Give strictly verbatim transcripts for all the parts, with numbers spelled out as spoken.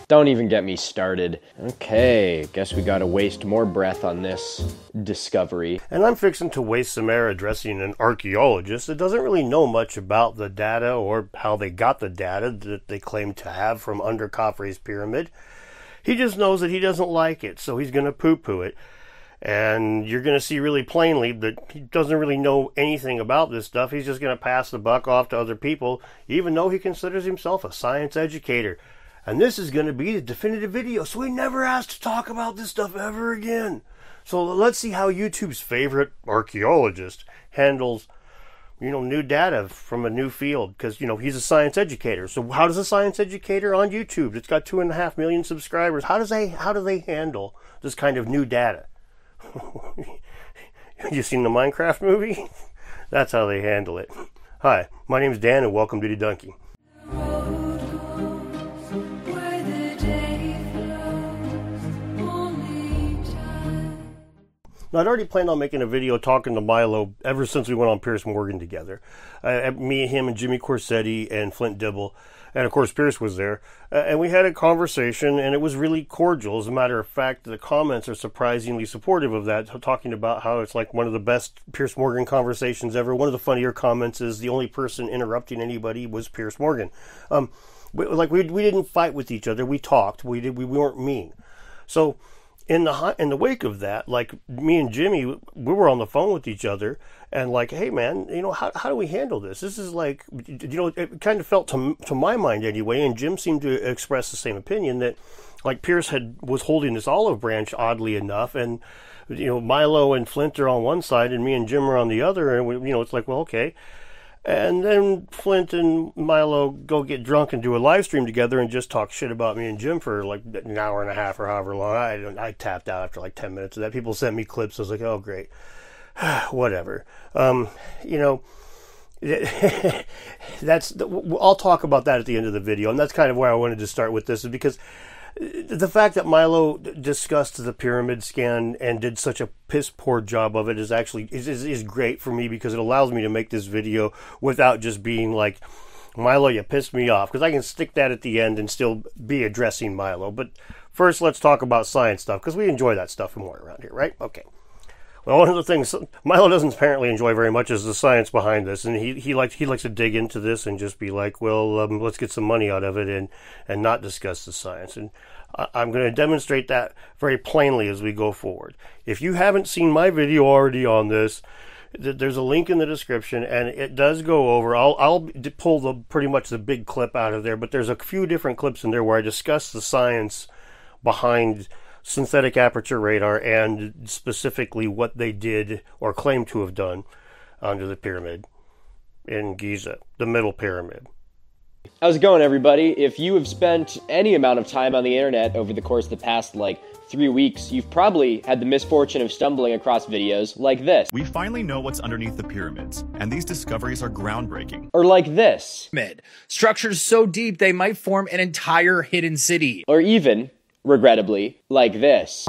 Don't even get me started. Okay, guess we gotta waste more breath on this discovery. And I'm fixing to waste some air addressing an archaeologist that doesn't really know much about the data or how they got the data that they claim to have from under Khafre's pyramid. He just knows that he doesn't like it, so he's going to poo-poo it. And you're going to see really plainly that he doesn't really know anything about this stuff. He's just going to pass the buck off to other people, even though he considers himself a science educator. And this is going to be the definitive video, so he never has to talk about this stuff ever again. So let's see how YouTube's favorite archaeologist handles, you know, new data from a new field, because, you know, he's a science educator. So how does a science educator on YouTube, it's got two and a half million subscribers, how does they, how do they handle this kind of new data? You seen the Minecraft movie? That's how they handle it. Hi, my name is Dan, and welcome to Dedunking. Now, I'd already planned on making a video talking to Milo ever since we went on Piers Morgan together. Uh, me, him, and Jimmy Corsetti, and Flint Dibble. And, of course, Piers was there. Uh, and we had a conversation, and it was really cordial. As a matter of fact, the comments are surprisingly supportive of that, talking about how it's like one of the best Piers Morgan conversations ever. One of the funnier comments is the only person interrupting anybody was Piers Morgan. Um, we, like, we, we didn't fight with each other. We talked. We, did, we weren't mean. So in the in the wake of that, like, me and Jimmy, we were on the phone with each other and like, hey man, you know, how how do we handle this? This is like, you know, it kind of felt to to my mind anyway, and Jim seemed to express the same opinion, that like Piers had was holding this olive branch oddly enough, and you know, Milo and Flint are on one side and me and Jim are on the other, and we, you know, it's like, well, okay. And then Flint and Milo go get drunk and do a live stream together and just talk shit about me and Jim for like an hour and a half or however long. I I tapped out after like ten minutes of that. People sent me clips. I was like, oh, great. Whatever. Um, you know, that's, I'll talk about that at the end of the video. And that's kind of where I wanted to start with this, is because the fact that Milo discussed the pyramid scan and did such a piss poor job of it is actually is, is, is great for me, because it allows me to make this video without just being like, Milo, you pissed me off, because I can stick that at the end and still be addressing Milo. But first, let's talk about science stuff, because we enjoy that stuff more around here, right? Okay. Well, one of the things Milo doesn't apparently enjoy very much is the science behind this, and he he likes he likes to dig into this and just be like, well, um, let's get some money out of it and and not discuss the science. And I, I'm going to demonstrate that very plainly as we go forward. If you haven't seen my video already on this, th- there's a link in the description, and it does go over. I'll I'll pull the pretty much the big clip out of there, but there's a few different clips in there where I discuss the science behind synthetic aperture radar, and specifically what they did or claim to have done under the pyramid in Giza, the middle pyramid. How's it going, everybody? If you have spent any amount of time on the internet over the course of the past, like, three weeks, you've probably had the misfortune of stumbling across videos like this. We finally know what's underneath the pyramids, and these discoveries are groundbreaking. Or like this. Structures so deep they might form an entire hidden city. Or even, regrettably, like this.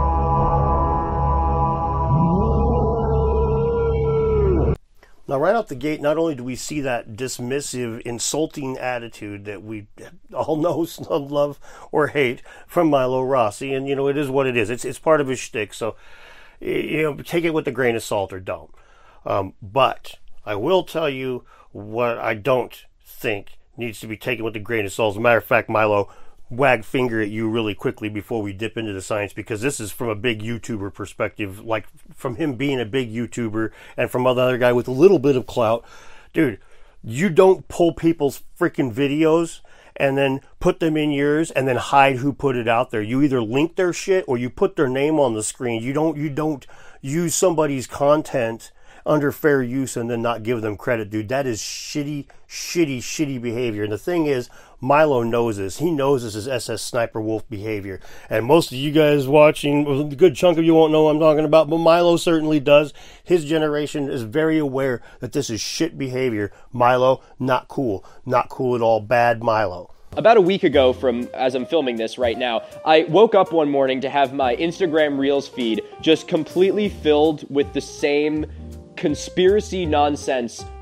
Now, right out the gate, not only do we see that dismissive, insulting attitude that we all know, love, or hate from Milo Rossi, and, you know, it is what it is. It's it's part of his shtick, so, you know, take it with a grain of salt or don't. Um, but I will tell you what I don't think needs to be taken with a grain of salt. As a matter of fact, Milo, wag finger at you really quickly before we dip into the science, because this is from a big YouTuber perspective, like from him being a big YouTuber and from another guy with a little bit of clout. Dude, you don't pull people's freaking videos and then put them in yours and then hide who put it out there. You either link their shit or you put their name on the screen. You don't, you don't use somebody's content under fair use and then not give them credit, dude. That is shitty, shitty, shitty behavior. And the thing is, Milo knows this. He knows this is S S Sniper Wolf behavior. And most of you guys watching, well, a good chunk of you won't know what I'm talking about, but Milo certainly does. His generation is very aware that this is shit behavior. Milo, not cool. Not cool at all. Bad Milo. About a week ago from, as I'm filming this right now, I woke up one morning to have my Instagram Reels feed just completely filled with the same conspiracy nonsense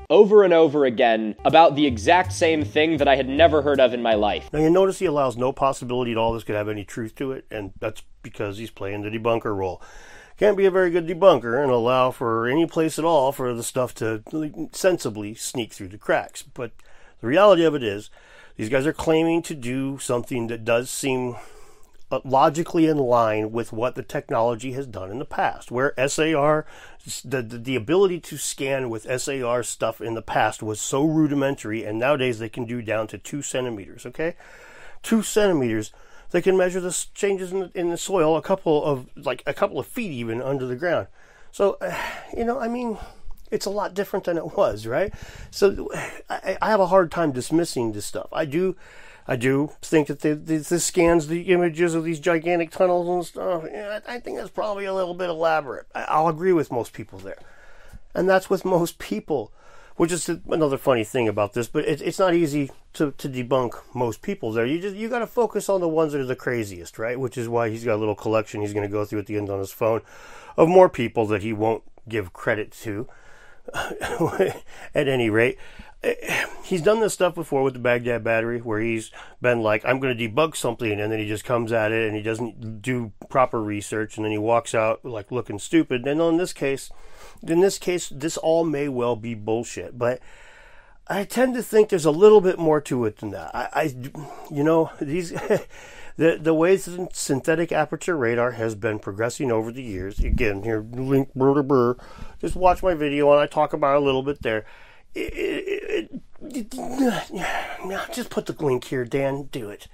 over and over again about the exact same thing that I had never heard of in my life. Now you notice he allows no possibility at all this could have any truth to it, and that's because he's playing the debunker role. Can't be a very good debunker and allow for any place at all for the stuff to sensibly sneak through the cracks. But the reality of it is, these guys are claiming to do something that does seem logically in line with what the technology has done in the past, where S A R, the, the, the ability to scan with S A R stuff in the past was so rudimentary, and nowadays they can do down to two centimeters, okay? Two centimeters. They can measure the changes in the, in the soil a couple of, like a couple of feet even under the ground. So, uh, you know, I mean, it's a lot different than it was, right? So I, I have a hard time dismissing this stuff. I do, I do think that the, the, this scans the images of these gigantic tunnels and stuff. Yeah, I think that's probably a little bit elaborate. I, I'll agree with most people there. And that's with most people. Which is another funny thing about this, but it, it's not easy to, to debunk most people there. You just you got to focus on the ones that are the craziest, right? Which is why he's got a little collection he's going to go through at the end on his phone of more people that he won't give credit to. At any rate, he's done this stuff before with the Baghdad battery, where he's been like, I'm going to debug something, and then he just comes at it and he doesn't do proper research, and then he walks out like looking stupid. And in this case, in this case, this all may well be bullshit, but I tend to think there's a little bit more to it than that. I, I you know, these the the ways that synthetic aperture radar has been progressing over the years. Again, here, link, brr, brr, just watch my video and I talk about it a little bit there. It, it, it, it, just put the link here, Dan. Do it.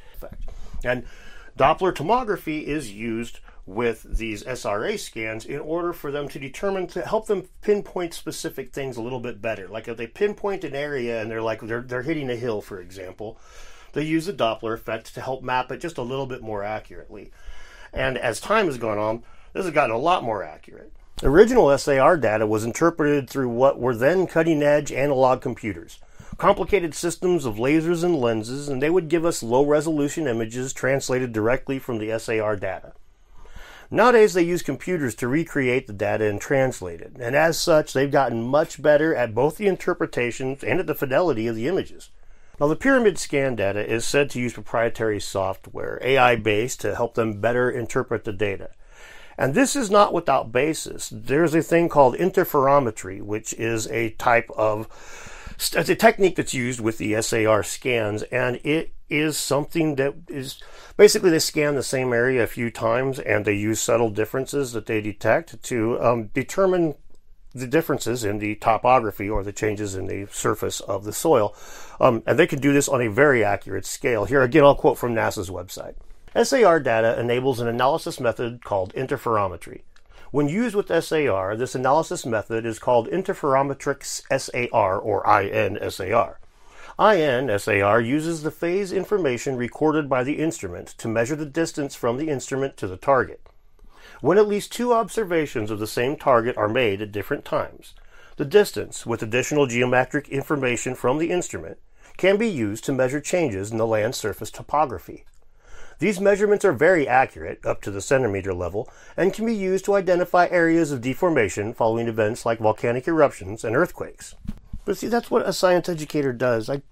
And Doppler tomography is used with these S R A scans in order for them to determine, to help them pinpoint specific things a little bit better. Like if they pinpoint an area and they're like, they're, they're hitting a hill, for example, they use the Doppler effect to help map it just a little bit more accurately. And as time has gone on, this has gotten a lot more accurate. The original S A R data was interpreted through what were then cutting-edge analog computers. Complicated systems of lasers and lenses, and they would give us low-resolution images translated directly from the S A R data. Nowadays, they use computers to recreate the data and translate it, and as such, they've gotten much better at both the interpretations and at the fidelity of the images. Now, the pyramid scan data is said to use proprietary software, A I-based, to help them better interpret the data. And this is not without basis. There's a thing called interferometry, which is a type of, it's a technique that's used with the S A R scans, and it is something that is, basically they scan the same area a few times, and they use subtle differences that they detect to um, determine the differences in the topography or the changes in the surface of the soil. Um, and they can do this on a very accurate scale. Here again, I'll quote from NASA's website. S A R data enables an analysis method called interferometry. When used with S A R, this analysis method is called interferometric S A R, or I N S A R. I N S A R uses the phase information recorded by the instrument to measure the distance from the instrument to the target. When at least two observations of the same target are made at different times, the distance, with additional geometric information from the instrument, can be used to measure changes in the land surface topography. These measurements are very accurate, up to the centimeter level, and can be used to identify areas of deformation following events like volcanic eruptions and earthquakes. But see, that's what a science educator does. I,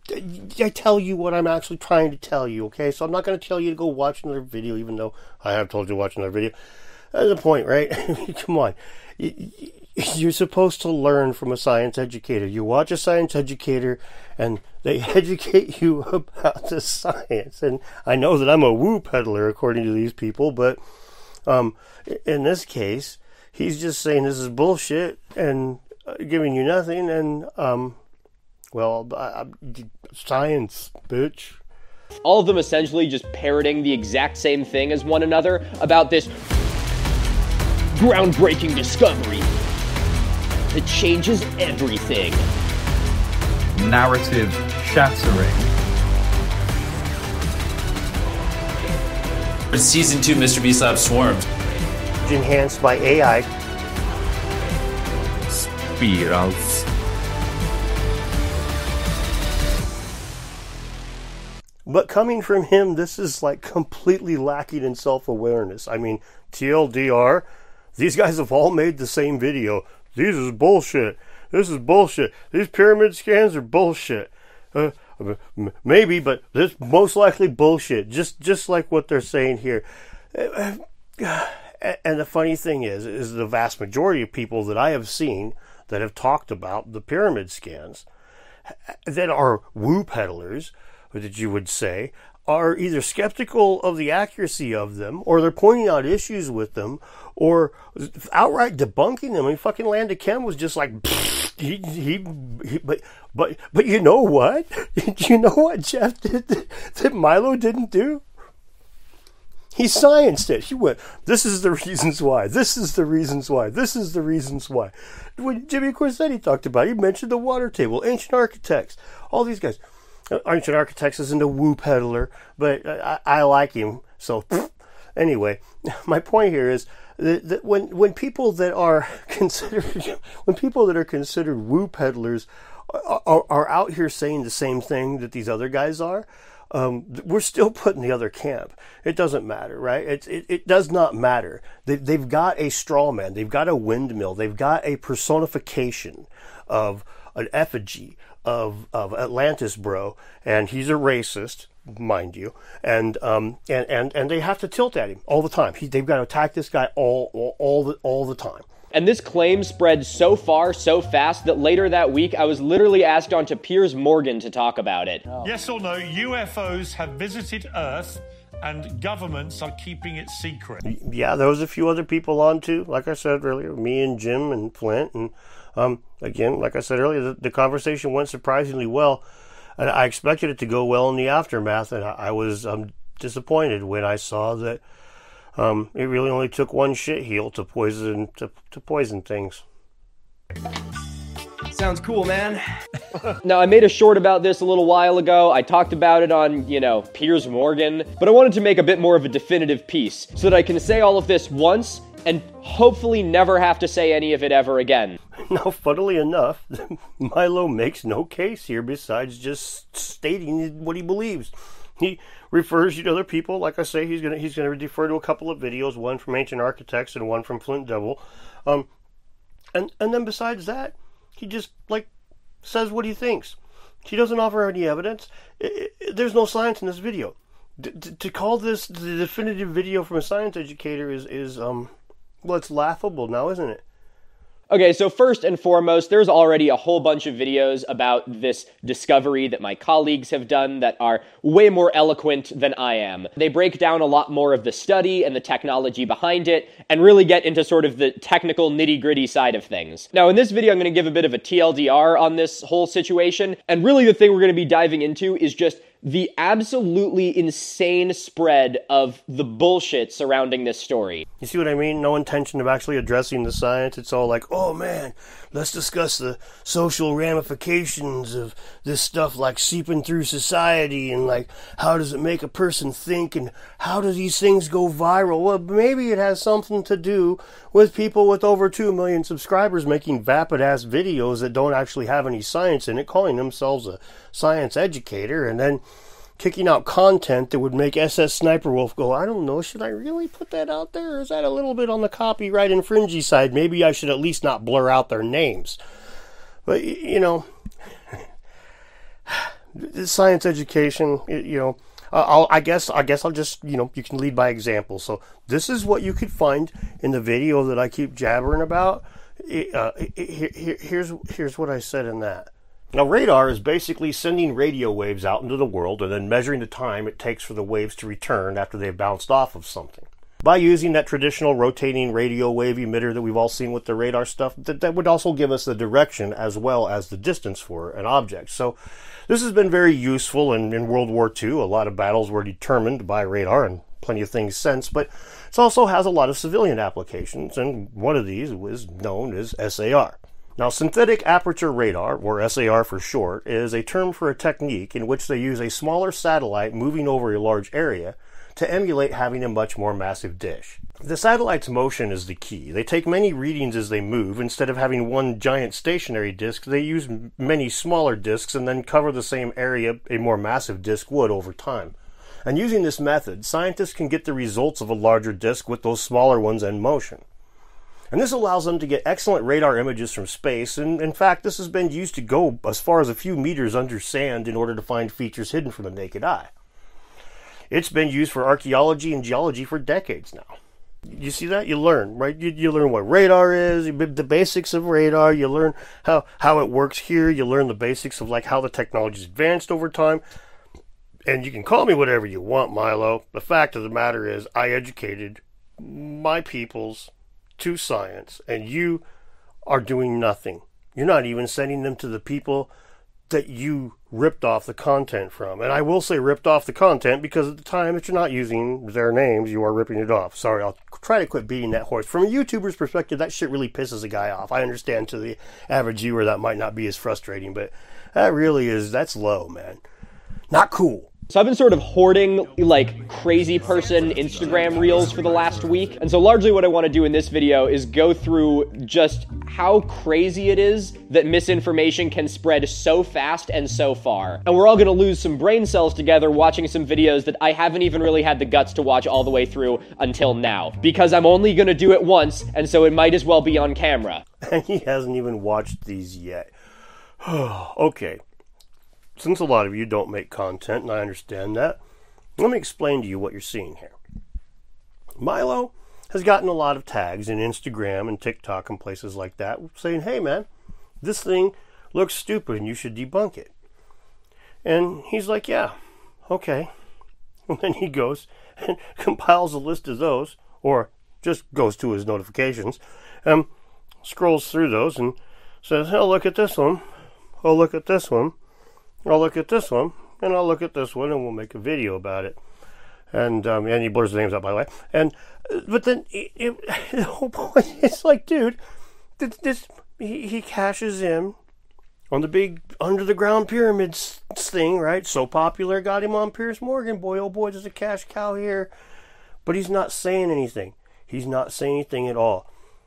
I tell you what I'm actually trying to tell you, okay? So I'm not going to tell you to go watch another video, even though I have told you to watch another video. That's the point, right? Come on. You're supposed to learn from a science educator. You watch a science educator, and they educate you about the science. And I know that I'm a woo peddler, according to these people, but um, in this case, he's just saying this is bullshit and giving you nothing. And, um, well, I, I, science, bitch. All of them essentially just parroting the exact same thing as one another about this groundbreaking discovery that changes everything. Narrative shattering. Season two, Mister Beast Lab swarms. Enhanced by A I. Spirals. But coming from him, this is like completely lacking in self-awareness. I mean, T L D R, these guys have all made the same video. This is bullshit. this is bullshit. These pyramid scans are bullshit. Uh, maybe, but this most likely bullshit. Just just like what they're saying here. And the funny thing is, is the vast majority of people that I have seen that have talked about the pyramid scans that are woo peddlers, that you would say, are either skeptical of the accuracy of them, or they're pointing out issues with them, or outright debunking them. I mean, fucking Landa Kim was just like, he, he, he, but, but, but you know what? You know what Jeff did that, that Milo didn't do? He scienced it. He went, this is the reasons why. This is the reasons why. This is the reasons why. When Jimmy Corsetti talked about it, he mentioned the water table, Ancient Architects, all these guys. Ancient Architects isn't a woo peddler, but I, I like him. So, anyway, my point here is that, that when when people that are considered when people that are considered woo peddlers are, are, are out here saying the same thing that these other guys are, Um, we're still put in the other camp. It doesn't matter, right? It, it, it does not matter. They, they've got a straw man. They've got a windmill. They've got a personification of an effigy of, of Atlantis, bro. And he's a racist, mind you. And, um, and, and, and they have to tilt at him all the time. He, they've got to attack this guy all, all, all the, all the time. And this claim spread so far, so fast, that later that week, I was literally asked on to Piers Morgan to talk about it. Oh. Yes or no, U F Os have visited Earth and governments are keeping it secret? Yeah, there was a few other people on too. Like I said earlier, me and Jim and Flint. And um, again, like I said earlier, the, the conversation went surprisingly well. And I expected it to go well in the aftermath. And I, I was um, disappointed when I saw that Um, it really only took one shit heel to poison to, to poison things. Sounds cool, man. Now, I made a short about this a little while ago. I talked about it on, you know, Piers Morgan, but I wanted to make a bit more of a definitive piece so that I can say all of this once and hopefully never have to say any of it ever again. Now, funnily enough, Milo makes no case here besides just stating what he believes. He refers you to other people. Like I say, he's gonna he's gonna defer to a couple of videos, one from Ancient Architects and one from Flint Devil, um, and and then besides that, he just like says what he thinks. He doesn't offer any evidence. It, it, there's no science in this video. D- d- to call this the definitive video from a science educator is is um well, it's laughable now, isn't it? Okay, so first and foremost, there's already a whole bunch of videos about this discovery that my colleagues have done that are way more eloquent than I am. They break down a lot more of the study and the technology behind it, and really get into sort of the technical nitty-gritty side of things. Now, in this video, I'm going to give a bit of a T L D R on this whole situation, and really the thing we're going to be diving into is just the absolutely insane spread of the bullshit surrounding this story. You see what I mean? No intention of actually addressing the science. It's all like, oh man, let's discuss the social ramifications of this stuff, like seeping through society, and like how does it make a person think, and how do these things go viral? Well, maybe it has something to do with people with over two million subscribers making vapid-ass videos that don't actually have any science in it, calling themselves a science educator, and then kicking out content that would make S S Sniper Wolf go, I don't know, should I really put that out there? Or is that a little bit on the copyright infringy side? Maybe I should at least not blur out their names. But, you know, science education, you know, I'll, I guess I guess I'll just, you know, you can lead by example. So this is what you could find in the video that I keep jabbering about. Uh, here, here's, here's what I said in that. Now, radar is basically sending radio waves out into the world and then measuring the time it takes for the waves to return after they've bounced off of something. By using that traditional rotating radio wave emitter that we've all seen with the radar stuff, that, that would also give us the direction as well as the distance for an object. So this has been very useful, and in World War Two, a lot of battles were determined by radar, and plenty of things since, but it also has a lot of civilian applications, and one of these was known as S A R. Now, synthetic aperture radar, or S A R for short, is a term for a technique in which they use a smaller satellite moving over a large area to emulate having a much more massive dish. The satellite's motion is the key. They take many readings as they move. Instead of having one giant stationary disk, they use many smaller disks and then cover the same area a more massive disk would over time. And using this method, scientists can get the results of a larger disk with those smaller ones in motion. And this allows them to get excellent radar images from space. And in fact, this has been used to go as far as a few meters under sand in order to find features hidden from the naked eye. It's been used for archaeology and geology for decades now. You see that? You learn, right? You, you learn what radar is, you, the basics of radar. You learn how, how it works here. You learn the basics of like how the technology's advanced over time. And you can call me whatever you want, Milo. The fact of the matter is I educated my peoples to science, and you are doing nothing. You're not even sending them to the people that you ripped off the content from. And I will say ripped off the content because at the time that you're not using their names, you are ripping it off. Sorry, I'll try to quit beating that horse. From a YouTuber's perspective, that shit really pisses a guy off. I understand to the average viewer that might not be as frustrating, but that really is, that's low, man. Not cool. So I've been sort of hoarding, like, crazy person Instagram reels for the last week. And so largely what I want to do in this video is go through just how crazy it is that misinformation can spread so fast and so far. And we're all going to lose some brain cells together watching some videos that I haven't even really had the guts to watch all the way through until now. Because I'm only going to do it once, and so it might as well be on camera. And he hasn't even watched these yet. Okay. Since a lot of you don't make content, and I understand that, let me explain to you what you're seeing here. Milo has gotten a lot of tags in Instagram and TikTok and places like that saying, hey man, this thing looks stupid and you should debunk it. And he's like, yeah, okay. And then he goes and compiles a list of those, or just goes to his notifications, and scrolls through those and says, oh, look at this one. Oh, look at this one. I'll look at this one, and I'll look at this one, and we'll make a video about it. And um, and he blurs the names out, by the way. And but then it, it, the whole point is like, dude, this, this he, he cashes in on the big under the ground pyramids thing, right? So popular, got him on Piers Morgan. Boy, oh boy, there's a cash cow here. But he's not saying anything. He's not saying anything at all.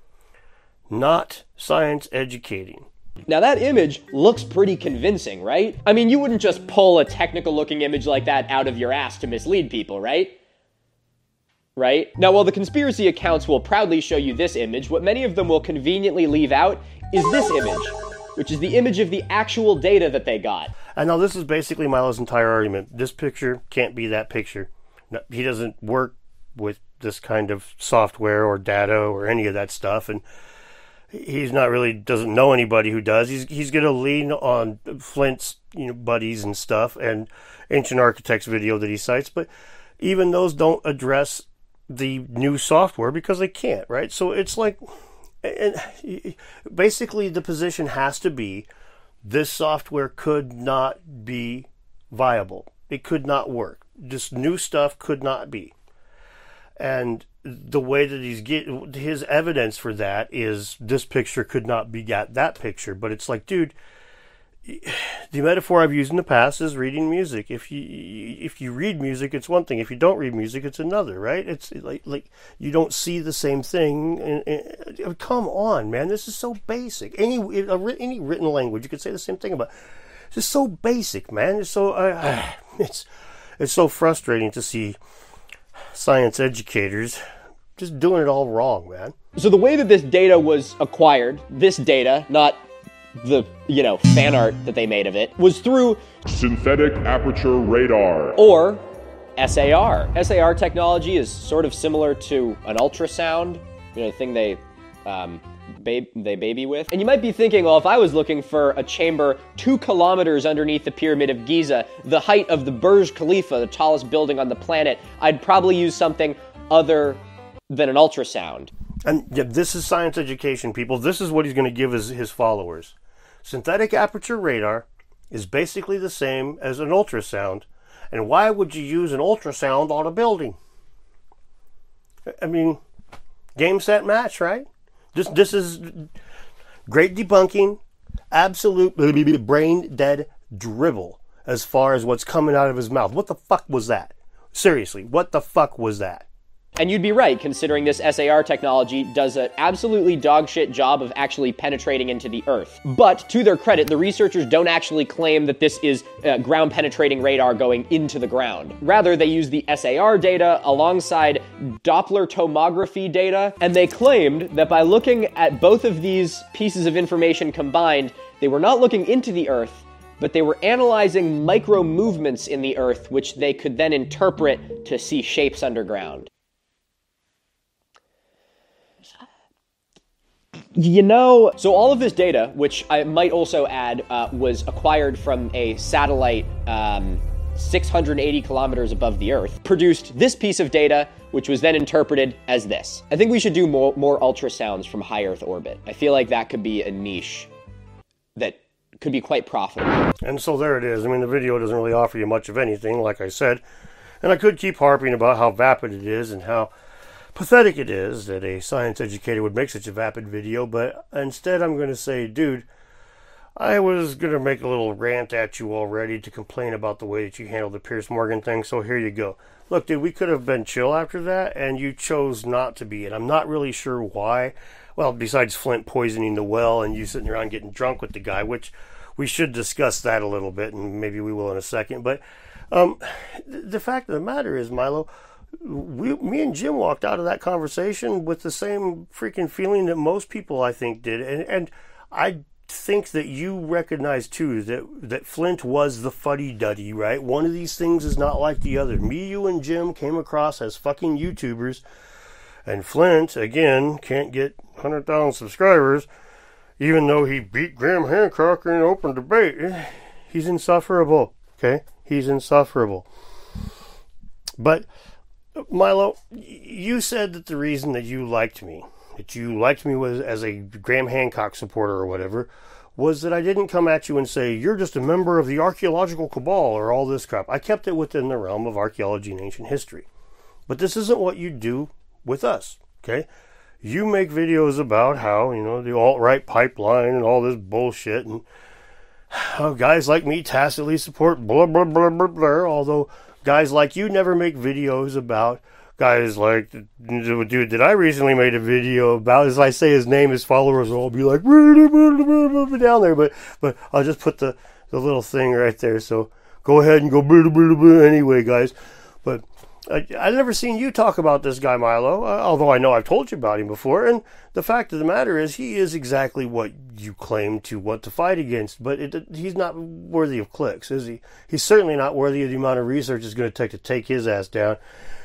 Not science educating. Now that image looks pretty convincing, right? I mean, you wouldn't just pull a technical looking image like that out of your ass to mislead people, right? Right? Now, while the conspiracy accounts will proudly show you this image, what many of them will conveniently leave out is this image, which is the image of the actual data that they got. And now this is basically Milo's entire argument. This picture can't be that picture. No, he doesn't work with this kind of software or data or any of that stuff, and he's not really, doesn't know anybody who does. He's he's going to lean on Flint's, you know, buddies and stuff, and Ancient Architects video that he cites, but even those don't address the new software because they can't, right? So it's like, and basically the position has to be, this software could not be viable. It could not work. This new stuff could not be. And the way that he's get his evidence for that is this picture could not beget that picture. But it's like, dude, the metaphor I've used in the past is reading music. If you if you read music, it's one thing. If you don't read music, it's another, right? It's like like you don't see the same thing. And, and, come on, man, this is so basic. Any any written language, you could say the same thing about. It's just so basic, man. It's so uh, it's it's so frustrating to see science educators just doing it all wrong, man. So the way that this data was acquired, this data, not the, you know, fan art that they made of it, was through synthetic aperture radar, or S A R. S A R technology is sort of similar to an ultrasound, you know, the thing they um, babe, they baby with. And you might be thinking, well, if I was looking for a chamber two kilometers underneath the Pyramid of Giza, the height of the Burj Khalifa, the tallest building on the planet, I'd probably use something other than an ultrasound. And yeah, this is science education, people. This is what he's going to give his, his followers. Synthetic aperture radar is basically the same as an ultrasound. And why would you use an ultrasound on a building? I mean, game, set, match, right? This, this is great debunking, absolute brain-dead dribble as far as what's coming out of his mouth. What the fuck was that? Seriously, what the fuck was that? And you'd be right, considering this S A R technology does an absolutely dogshit job of actually penetrating into the Earth. But, to their credit, the researchers don't actually claim that this is uh, ground-penetrating radar going into the ground. Rather, they use the S A R data alongside Doppler tomography data, and they claimed that by looking at both of these pieces of information combined, they were not looking into the Earth, but they were analyzing micro-movements in the Earth, which they could then interpret to see shapes underground. You know, so all of this data, which I might also add, uh, was acquired from a satellite um, six hundred eighty kilometers above the Earth, produced this piece of data, which was then interpreted as this. I think we should do more, more ultrasounds from high Earth orbit. I feel like that could be a niche that could be quite profitable. And so there it is. I mean, the video doesn't really offer you much of anything, like I said. And I could keep harping about how vapid it is and how pathetic it is that a science educator would make such a vapid video, but instead I'm going to say, dude, I was going to make a little rant at you already to complain about the way that you handled the Piers Morgan thing, so here you go. Look, dude, we could have been chill after that, and you chose not to be, and I'm not really sure why. Well, besides Flint poisoning the well and you sitting around getting drunk with the guy, which we should discuss that a little bit, and maybe we will in a second, but um, the fact of the matter is, Milo, We, me and Jim walked out of that conversation with the same freaking feeling that most people, I think, did. And, and I think that you recognize, too, that, that Flint was the fuddy-duddy, right? One of these things is not like the other. Me, you, and Jim came across as fucking YouTubers. And Flint, again, can't get one hundred thousand subscribers, even though he beat Graham Hancock in open debate. He's insufferable, okay? He's insufferable. But Milo, you said that the reason that you liked me, that you liked me was as a Graham Hancock supporter or whatever, was that I didn't come at you and say, you're just a member of the archaeological cabal or all this crap. I kept it within the realm of archaeology and ancient history. But this isn't what you do with us, okay? You make videos about how, you know, the alt-right pipeline and all this bullshit, and how guys like me tacitly support blah, blah, blah, blah, blah, although guys like you never make videos about guys like, dude, that I recently made a video about, as I say his name, his followers will all be like, down there, but but I'll just put the, the little thing right there, so go ahead and go anyway, guys. But I, I've never seen you talk about this guy, Milo, uh, although I know I've told you about him before, and the fact of the matter is he is exactly what you claim to want to fight against, but it, he's not worthy of clicks, is he? He's certainly not worthy of the amount of research it's going to take to take his ass down.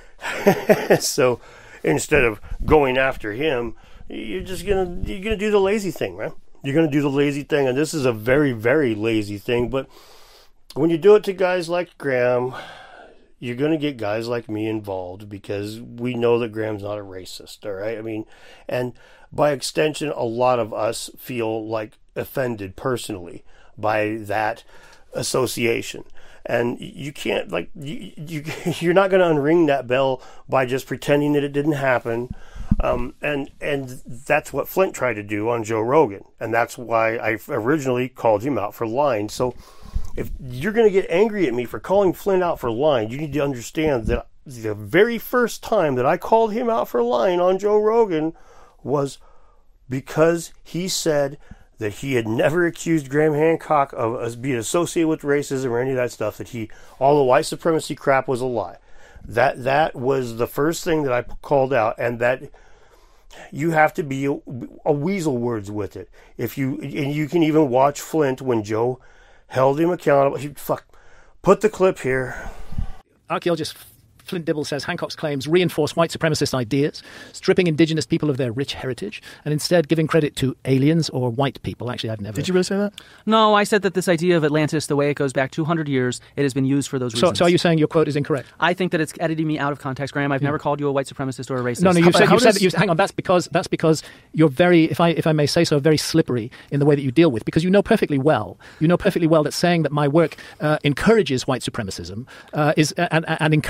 So instead of going after him, you're just going to you're gonna do the lazy thing, man. You're going to do the lazy thing, and this is a very, very lazy thing, but when you do it to guys like Graham, you're going to get guys like me involved because we know that Graham's not a racist, all right? I mean, and by extension, a lot of us feel like offended personally by that association. And you can't, like, you, you, you're not going to unring that bell by just pretending that it didn't happen. Um, and and that's what Flint tried to do on Joe Rogan. And that's why I originally called him out for lying. So if you're going to get angry at me for calling Flint out for lying, you need to understand that the very first time that I called him out for lying on Joe Rogan was because he said that he had never accused Graham Hancock of being associated with racism or any of that stuff, that he, all the white supremacy crap was a lie. That that was the first thing that I called out, and that you have to be a, a weasel words with it. If you, and you can even watch Flint when Joe held him accountable. He, fuck, put the clip here. Archaeologist Flint Dibble says Hancock's claims reinforce white supremacist ideas, stripping indigenous people of their rich heritage, and instead giving credit to aliens or white people. Actually, I've never... Did you really say that? No, I said that this idea of Atlantis, the way it goes back two hundred years, it has been used for those reasons. So, so are you saying your quote is incorrect? I think that it's editing me out of context, Graham. I've yeah. never called you a white supremacist or a racist. No, no, you said, how you does... said you, hang on, that's because, that's because you're very, if I, if I may say so, very slippery in the way that you deal with, because you know perfectly well, you know perfectly well that saying that my work uh, encourages white supremacism uh, is and, and encourages racism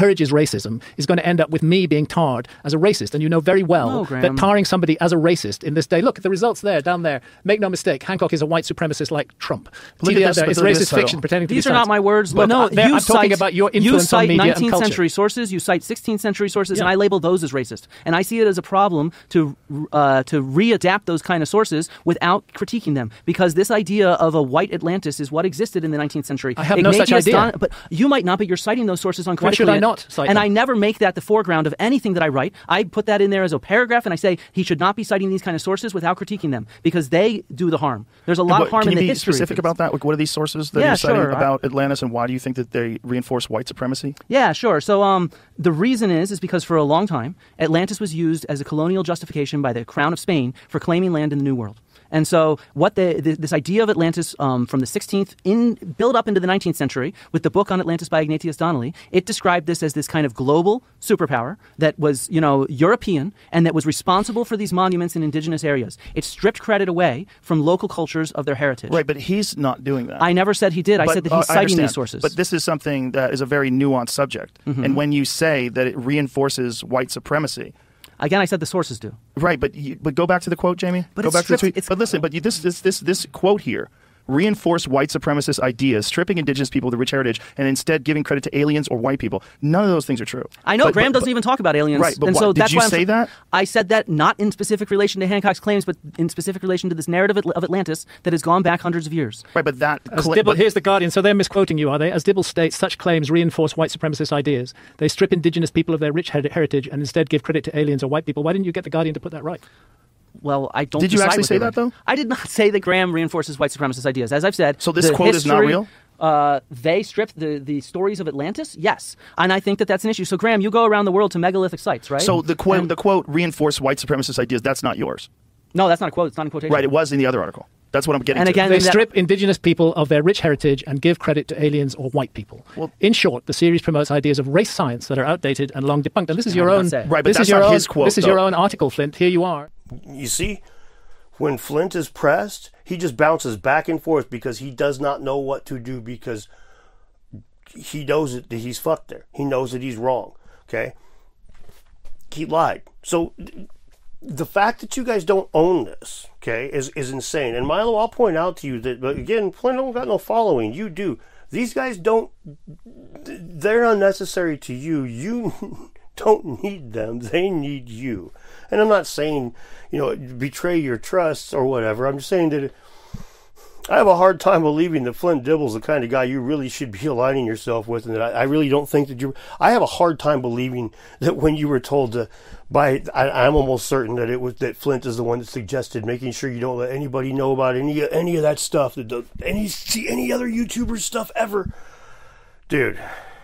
racism is going to end up with me being tarred as a racist. And you know very well No, Graham. that tarring somebody as a racist in this day, look, the results there, down there, make no mistake, Hancock is a white supremacist like Trump. Look T V at out this, there, but it's look at racist this fiction title. pretending to These be are not science. my words. Look, no, uh, there- you I'm talking cite, about your you influence cite on media and nineteenth culture. century sources, you cite sixteenth century sources, Yeah. and I label those as racist. And I see it as a problem to uh, to readapt those kind of sources without critiquing them, because this idea of a white Atlantis is what existed in the nineteenth century. I have no such Ignatius idea. Don- but you might not, but you're citing those sources Why uncritically. should I not cite And them? I never make that the foreground of anything that I write. I put that in there as a paragraph, and I say he should not be citing these kind of sources without critiquing them, because they do the harm. There's a lot What- of harm can in you the be history. of specific things. about that? Like, what are these sources that Yeah, you're citing sure. about Atlantis, and why do you think that they reinforce white supremacy? Yeah, sure. So um, the reason is is because for a long time, Atlantis was used as a colonial justification by the Crown of Spain for claiming land in the New World. And so what the, the this idea of Atlantis um, from the sixteenth in build up into the nineteenth century with the book on Atlantis by Ignatius Donnelly, it described this as this kind of global superpower that was, you know, European and that was responsible for these monuments in indigenous areas. It stripped credit away from local cultures of their heritage. Right, but he's not doing that. I never said he did. I But, said that uh, he's I citing understand. these sources. But this is something that is a very nuanced subject. Mhm. And when you say that it reinforces white supremacy, Again, I said the sources do. right? But you, but go back to the quote, Jamie. But go it's back to the stripped- tweet. But listen, but you, this this this this quote here. Reinforce white supremacist ideas, stripping indigenous people of their rich heritage, and instead giving credit to aliens or white people. None of those things are true. I know But- Graham but- doesn't even talk about aliens, Right, but and why- so did that's you why I'm say that? I said that not in specific relation to Hancock's claims, but in specific relation to this narrative of of Atlantis that has gone back hundreds of years. Right, but that As cla- Dibble, but- here's the Guardian. So they're misquoting you, are they? As Dibble states, such claims reinforce white supremacist ideas. They strip indigenous people of their rich her- heritage and instead give credit to aliens or white people. Why didn't you get the Guardian to put that right? Well, I don't. Did you decide actually what say they that, write. though? I did not say that Graham reinforces white supremacist ideas. As I've said, So this the quote is not history- real? Uh, they stripped the, the stories of Atlantis? Yes. And I think that that's an issue. So, Graham, you go around the world to megalithic sites, right? So the quote, And- the quote, reinforce white supremacist ideas. That's not yours, No, that's not a quote. It's not a quotation. right? It was in the other article. That's what I'm getting. And to. again, They that- strip indigenous people of their rich heritage and give credit to aliens or white people. In short, the series promotes ideas of race science that are outdated and long debunked. And this is your I did own. not say. Right, but this that's is your not own, his quote, This is your though. own article, Flint. Here you are. You see, when Flint is pressed, he just bounces back and forth because he does not know what to do, because he knows that he's fucked there. He knows that he's wrong. Okay? He lied. So the fact that you guys don't own this, okay, is, is insane. And Milo, I'll point out to you that, but again, Flint don't got no following. You do. These guys don't, they're unnecessary to you. You don't need them. They need you. And I'm not saying, you know, betray your trusts or whatever. I'm just saying that I have a hard time believing that Flint Dibble's the kind of guy you really should be aligning yourself with, and that I, I really don't think that you. I have a hard time believing that when you were told to, by, I, I'm almost certain that it was that Flint is the one that suggested making sure you don't let anybody know about any any of that stuff, that the, any see any other YouTuber stuff ever, dude.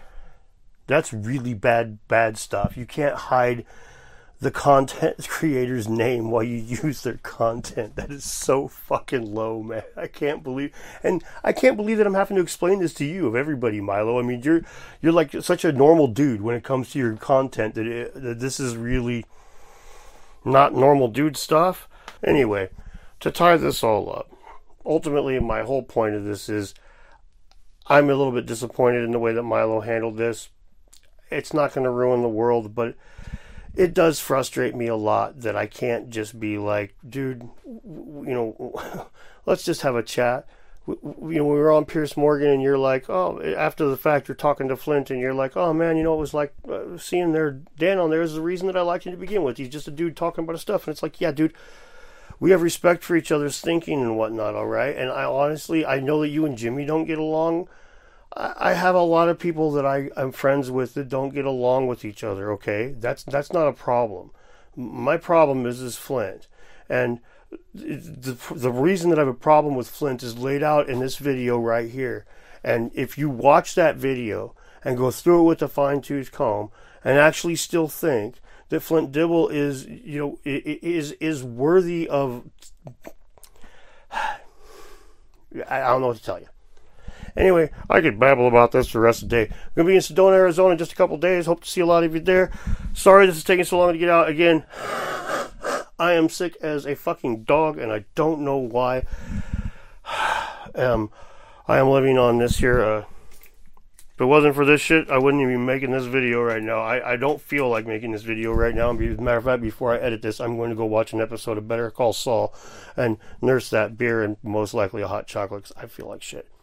That's really bad bad stuff. You can't hide the content creator's name while you use their content. That is so fucking low, man. I can't believe, and I can't believe that I'm having to explain this to you, of everybody, Milo. I mean, you're you're like such a normal dude when it comes to your content that, it, that this is really not normal dude stuff. Anyway, to tie this all up, ultimately my whole point of this is I'm a little bit disappointed in the way that Milo handled this. It's not going to ruin the world, but it does frustrate me a lot that I can't just be like, dude, you know, let's just have a chat. You know, we were on Piers Morgan and you're like, oh, after the fact you're talking to Flint and you're like, oh man, you know, it was like uh, seeing their Dan on there is the reason that I liked him to begin with. He's just a dude talking about his stuff. And it's like, yeah, dude, we have respect for each other's thinking and whatnot, all right? And I honestly, I know that you and Jimmy don't get along. I have a lot of people that I, I'm friends with that don't get along with each other, okay? That's that's not a problem. My problem is this Flint. And the, the reason that I have a problem with Flint is laid out in this video right here. And if you watch that video and go through it with a fine-tooth comb and actually still think that Flint Dibble is, you know, is is worthy of... I don't know what to tell you. Anyway, I could babble about this for the rest of the day. I'm going to be in Sedona, Arizona in just a couple days. Hope to see a lot of you there. Sorry this is taking so long to get out. Again, I am sick as a fucking dog, and I don't know why. Um, I am living on this here uh, If it wasn't for this shit, I wouldn't even be making this video right now. I, I don't feel like making this video right now. As a matter of fact, before I edit this, I'm going to go watch an episode of Better Call Saul and nurse that beer and most likely a hot chocolate because I feel like shit.